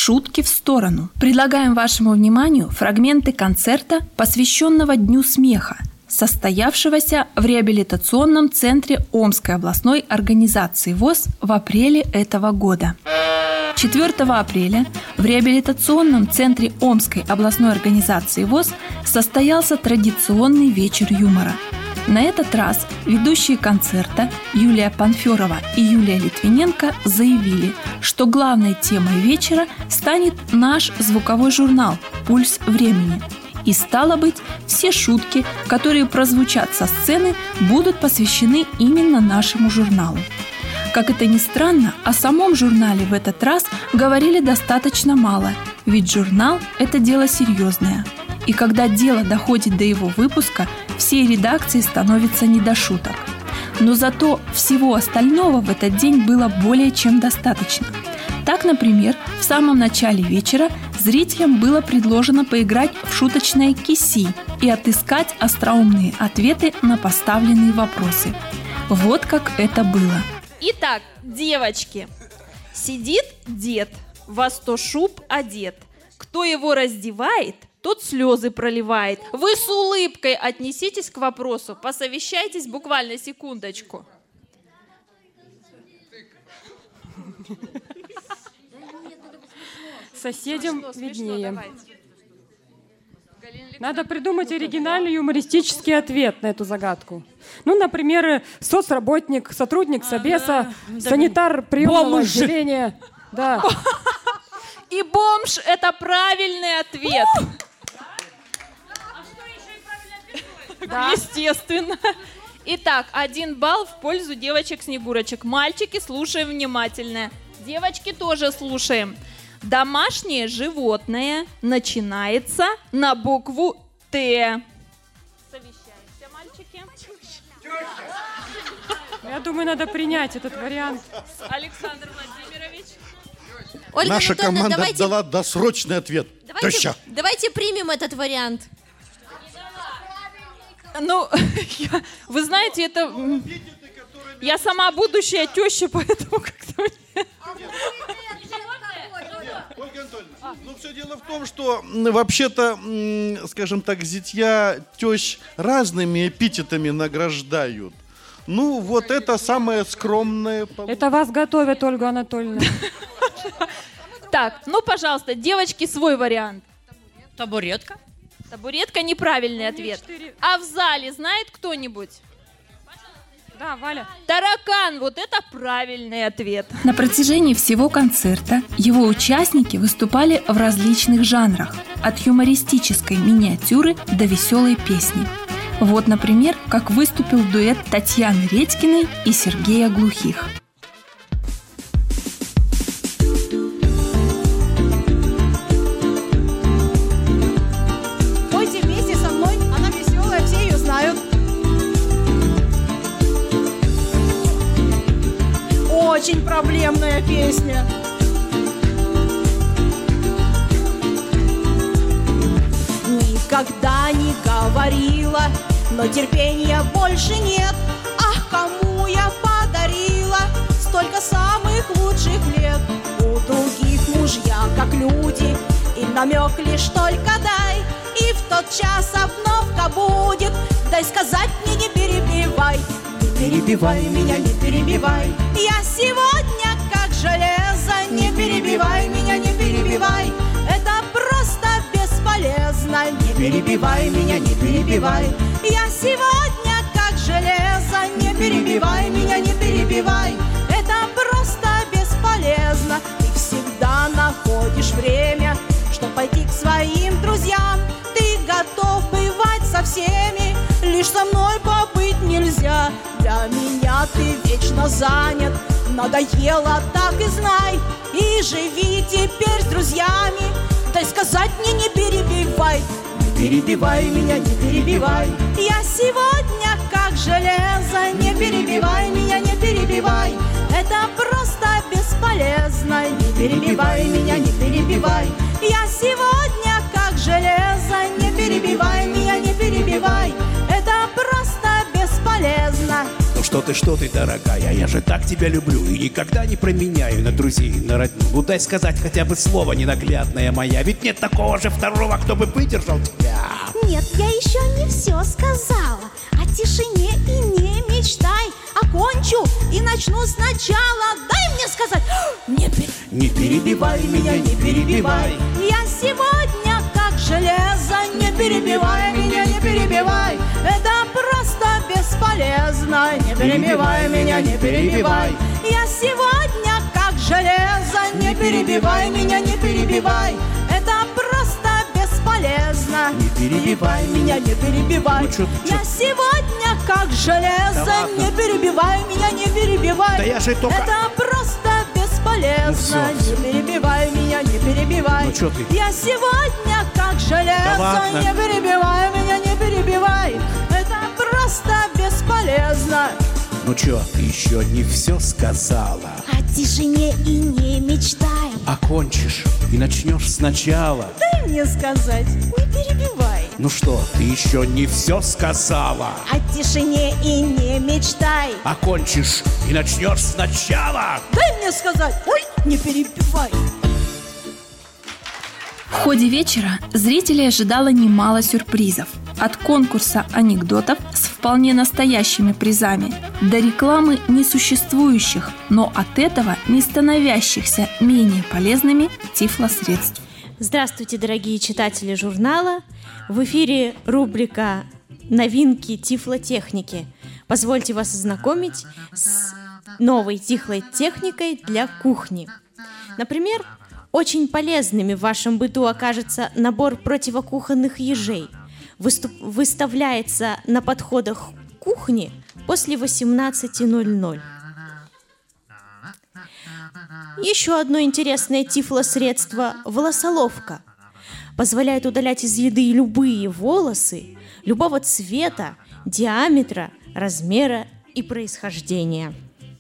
шутки в сторону. Предлагаем вашему вниманию фрагменты концерта, посвященного Дню смеха, состоявшегося в реабилитационном центре Омской областной организации ВОС в апреле этого года. 4 апреля в реабилитационном центре Омской областной организации ВОС состоялся традиционный вечер юмора. На этот раз ведущие концерта Юлия Панферова и Юлия Литвиненко заявили, что главной темой вечера станет наш звуковой журнал «Пульс времени». И стало быть, все шутки, которые прозвучат со сцены, будут посвящены именно нашему журналу. Как это ни странно, о самом журнале в этот раз говорили достаточно мало, ведь журнал – это дело серьезное. И когда дело доходит до его выпуска, всей редакции становится не до шуток. Но зато всего остального в этот день было более чем достаточно. Так, например, в самом начале вечера зрителям было предложено поиграть в шуточное киси и отыскать остроумные ответы на поставленные вопросы. Вот как это было. Итак, девочки, сидит дед, во 100 шуб одет. Кто его раздевает, тот слезы проливает. Вы с улыбкой отнеситесь к вопросу, посовещайтесь буквально секундочку. Соседям виднее. Надо придумать оригинальный юмористический ответ на эту загадку. Ну, например, соцработник, сотрудник собеса, санитар приемного отделения. Да. И бомж – это правильный ответ. Да. Естественно. Итак, 1 балл в пользу девочек-снегурочек. Мальчики, слушаем внимательно. Девочки тоже слушаем. Домашнее животное начинается на букву Т. Совещаемся, мальчики. Я думаю, надо принять этот вариант. Александр Владимирович. Ольга Наша Анатольевна, команда дала досрочный ответ. Давайте примем этот вариант. Ну, вы знаете, это... Я сама будущая теща, поэтому как-то... Ольга Анатольевна, ну все дело в том, что вообще-то, скажем так, зятья тещ разными эпитетами награждают. Ну, вот это самое скромное. Это вас готовят, Ольга Анатольевна. Так, ну, пожалуйста, девочки, свой вариант. Табуретка. Табуретка – неправильный ответ. А в зале знает кто-нибудь? Да, Валя. Таракан, вот это правильный ответ. На протяжении всего концерта его участники выступали в различных жанрах, от юмористической миниатюры до веселой песни. Вот, например, как выступил дуэт Татьяны Редькиной и Сергея Глухих. Пойте вместе со мной, она веселая, все ее знают. Очень проблемная песня. Никогда не говорила, но терпения больше нет. Ах, кому я подарила столько самых лучших лет. У других мужья, как люди, и намек лишь только дай. И в тот час обновка будет, дай сказать мне, не перебивай. Не перебивай меня, не перебивай. Я сегодня как железо. Не перебивай меня, не перебивай. Это просто бесполезно. Не перебивай меня, не перебивай. Я сегодня как железо. Не перебивай меня, не перебивай. Это просто бесполезно. Ты всегда находишь время, чтоб пойти к своим друзьям. Ты готов бывать со всеми, лишь со мной побыть нельзя. Для меня ты вечно занят, надоело, так и знай. И живи теперь с друзьями, дай сказать мне, не перебивай. Не перебивай меня, не перебивай. Я сегодня как железо. Не перебивай меня, не перебивай. Это просто бесполезно. Не перебивай меня, не перебивай. Я сегодня как железо. Не перебивай меня, не перебивай. Это просто бесполезно. Ну что что ты, дорогая, я же так тебя люблю и никогда не променяю на друзей, на родню. Ну дай сказать хотя бы слово, ненаглядная моя, ведь нет такого же второго, кто бы выдержал тебя. Нет, я еще не все сказала. О тишине и не мечтай. Окончу и начну сначала. Дай мне сказать. Не перебивай меня, не перебивай. Я сегодня как железо. Не перебивай меня, не перебивай. Это просто бесполезно. Не перебивай меня, не перебивай. Я сегодня как железо. Не перебивай меня, не перебивай. Это просто бесполезно. Не перебивай меня, не перебивай. Ну, чё? Я сегодня как железо. Да не перебивай меня, не перебивай. Да я же только... Это просто бесполезно. Ну, всё. Не перебивай меня, не перебивай. Ну, чё ты? Я сегодня как железо. Да ладно. Не перебивай меня, не перебивай. Это просто бесполезно. Ну чё, ты еще не все сказала? О тишине и не мечтай. Окончишь и начнешь сначала. Дай мне сказать, не перебивай. Ну что, ты еще не все сказала? О тишине и не мечтай. Окончишь и начнешь сначала. Дай мне сказать, ой, не перебивай. В ходе вечера зрителей ожидало немало сюрпризов. От конкурса анекдотов с вполне настоящими призами до рекламы несуществующих, но от этого не становящихся менее полезными тифлосредств. Здравствуйте, дорогие читатели журнала. В эфире рубрика «Новинки тифлотехники». Позвольте вас ознакомить с новой тифлотехникой для кухни. Например, очень полезными в вашем быту окажется набор противокухонных ежей. Выставляется на подходах кухни после 18:00. Еще одно интересное тифлосредство – волосоловка. Позволяет удалять из еды любые волосы, любого цвета, диаметра, размера и происхождения.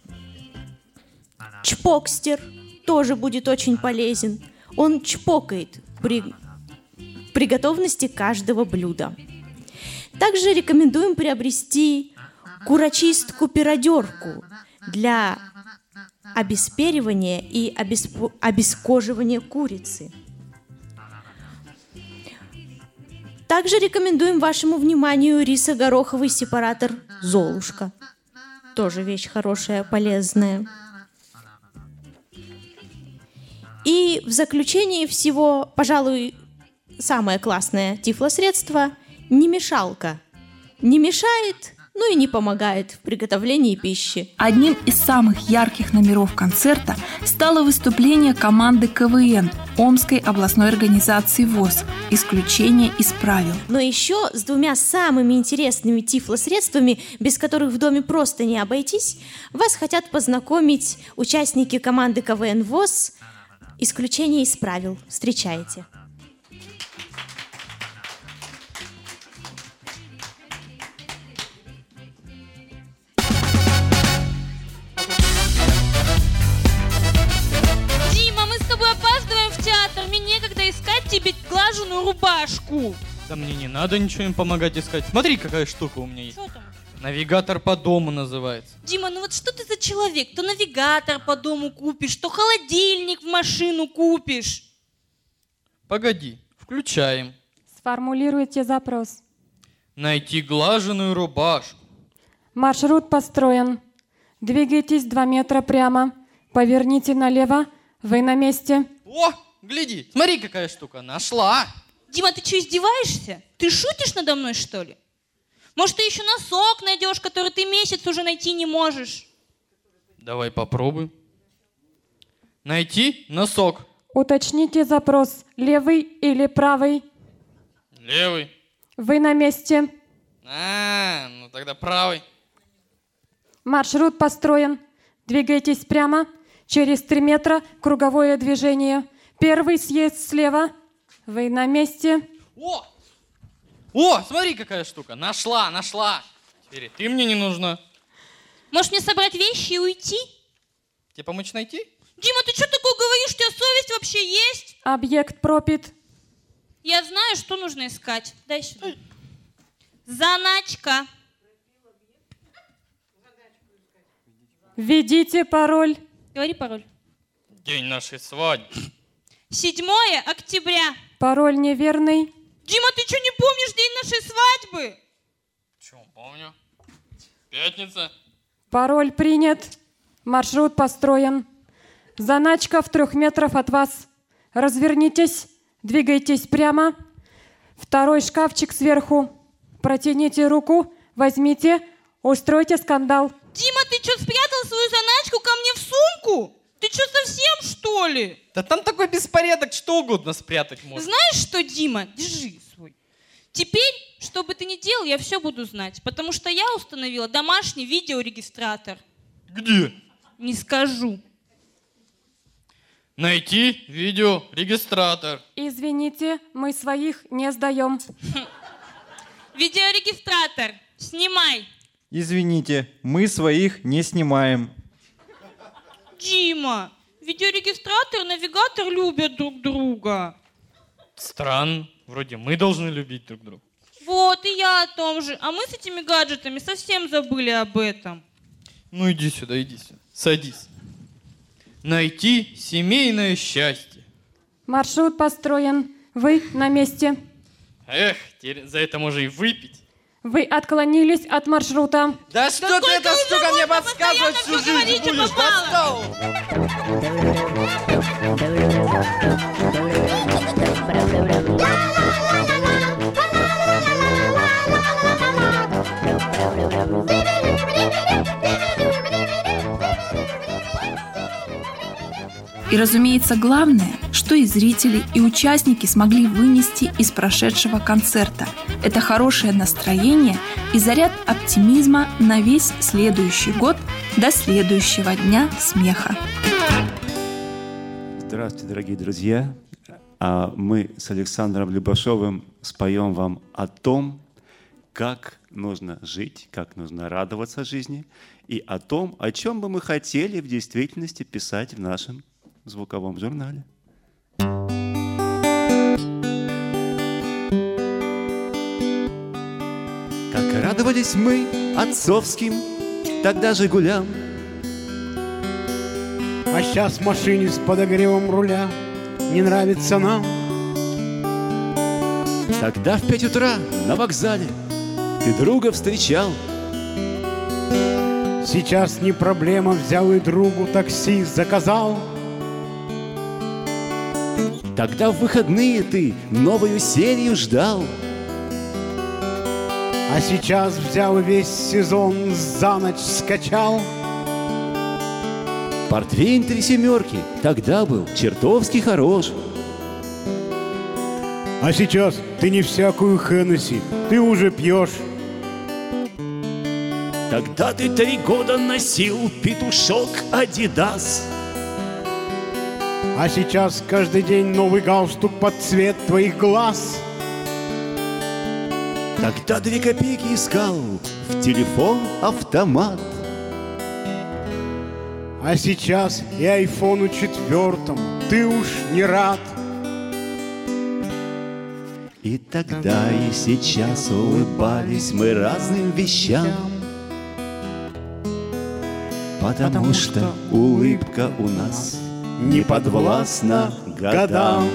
Чпокстер тоже будет очень полезен. Он чпокает при готовности каждого блюда. Также рекомендуем приобрести курочистку-пиродерку для обесперивания и обескоживания курицы. Также рекомендуем вашему вниманию рисо-гороховый сепаратор «Золушка». Тоже вещь хорошая, полезная. И в заключение всего, пожалуй, самое классное тифлосредство – немешалка. Не мешает, но и не помогает в приготовлении пищи. Одним из самых ярких номеров концерта стало выступление команды КВН Омской областной организации ВОС «Исключение из правил». Но еще с двумя самыми интересными тифлосредствами, без которых в доме просто не обойтись, вас хотят познакомить участники команды КВН ВОС «Исключение из правил». Встречайте. Тебе глаженую рубашку. Да мне не надо ничего им помогать искать. Смотри, какая штука у меня есть. Что там? Навигатор по дому называется. Дима, ну вот что ты за человек? То навигатор по дому купишь, то холодильник в машину купишь. Погоди, включаем. Сформулируйте запрос. Найти глаженую рубашку. Маршрут построен. Двигайтесь 2 метра прямо. Поверните налево. Вы на месте. О, гляди, смотри, какая штука. Нашла. Дима, ты что, издеваешься? Ты шутишь надо мной, что ли? Может, ты еще носок найдешь, который ты месяц уже найти не можешь? Давай попробуем. Найти носок. Уточните запрос. Левый или правый? Левый. Вы на месте. Ну тогда правый. Маршрут построен. Двигайтесь прямо. Через 3 метра круговое движение. Первый съезд слева. Вы на месте. О, смотри, какая штука. Нашла. Теперь и ты мне не нужна. Может, мне собрать вещи и уйти? Тебе помочь найти? Дима, ты что такое говоришь? У тебя совесть вообще есть? Объект пропит. Я знаю, что нужно искать. Дай сюда. Заначка. Введите пароль. Говори пароль. День нашей свадьбы. 7 октября. Пароль неверный. Дима, ты что, не помнишь день нашей свадьбы? Чё, помню. Пятница. Пароль принят. Маршрут построен. Заначка в 3 метрах от вас. Развернитесь, двигайтесь прямо. 2 шкафчик сверху. Протяните руку, возьмите, устройте скандал. Дима, ты что, спрятал свою заначку ко мне в сумку? Ты что, совсем, что ли? Да там такой беспорядок, что угодно спрятать можно. Знаешь что, Дима, держи свой. Теперь, что бы ты ни делал, я все буду знать, потому что я установила домашний видеорегистратор. Где? Не скажу. Найти видеорегистратор. Извините, мы своих не сдаем. Видеорегистратор, снимай. Извините, мы своих не снимаем. Дима, видеорегистратор и навигатор любят друг друга. Странно. Вроде мы должны любить друг друга. Вот, и я о том же. А мы с этими гаджетами совсем забыли об этом. Ну иди сюда. Садись. Найти семейное счастье. Маршрут построен. Вы на месте. Эх, теперь за это можно и выпить. Вы отклонились от маршрута. Да что ты, эта штука, мне подсказывать всю жизнь будешь? Достал! И, разумеется, главное, что и зрители, и участники смогли вынести из прошедшего концерта. Это хорошее настроение и заряд оптимизма на весь следующий год до следующего дня смеха. Здравствуйте, дорогие друзья. Мы с Александром Любашовым споем вам о том, как нужно жить, как нужно радоваться жизни, и о том, о чем бы мы хотели в действительности писать в нашем звуковом журнале. Как радовались мы отцовским тогда «Жигулям». А сейчас в машине с подогревом руля не нравится нам. Тогда в 5 утра на вокзале ты друга встречал. Сейчас не проблема, взял и другу такси заказал. Тогда в выходные ты новую серию ждал. А сейчас взял весь сезон, за ночь скачал. Портвейн 3 семерки тогда был чертовски хорош. А сейчас ты не всякую Хеннесси, ты уже пьешь. Тогда ты 3 года носил петушок Адидас. А сейчас каждый день новый галстук под цвет твоих глаз. Тогда 2 копейки искал в телефон автомат. А сейчас и айфону 4 ты уж не рад. И тогда, и сейчас улыбались мы разным вещам, потому что улыбка у нас не подвластна годам.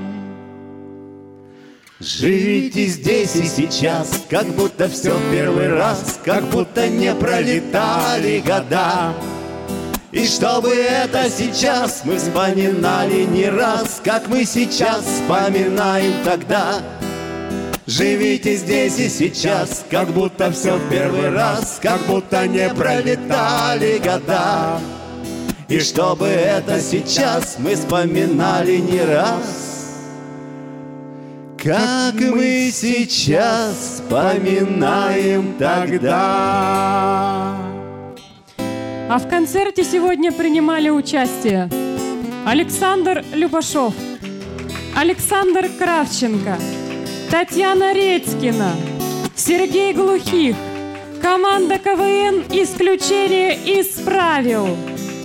Живите здесь и сейчас, как будто все в первый раз, как будто не пролетали года. И чтобы это сейчас мы вспоминали не раз, как мы сейчас вспоминаем тогда. Живите здесь и сейчас, как будто все в первый раз, как будто не пролетали года. И чтобы это сейчас мы вспоминали не раз, как мы сейчас вспоминаем тогда. А в концерте сегодня принимали участие Александр Любашов, Александр Кравченко, Татьяна Редькина, Сергей Глухих, команда КВН «Исключение из правил».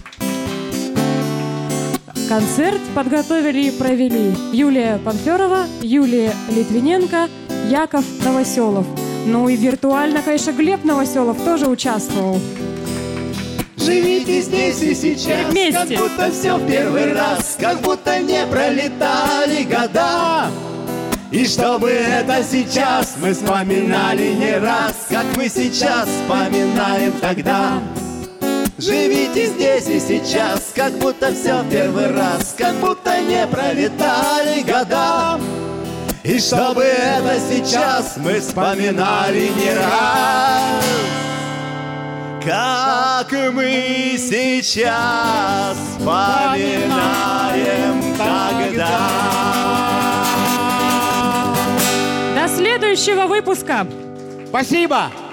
Концерт подготовили и провели Юлия Панферова, Юлия Литвиненко, Яков Новоселов. Ну и виртуально, конечно, Глеб Новоселов тоже участвовал. Живите здесь и сейчас, Вместе. как будто все в первый раз, как будто не пролетали года. И чтобы это сейчас мы вспоминали не раз, как мы сейчас вспоминаем тогда. Живите здесь и сейчас, как будто все в первый раз, как будто не пролетали года. И чтобы это сейчас мы вспоминали не раз, как мы сейчас вспоминаем тогда. До следующего выпуска. Спасибо!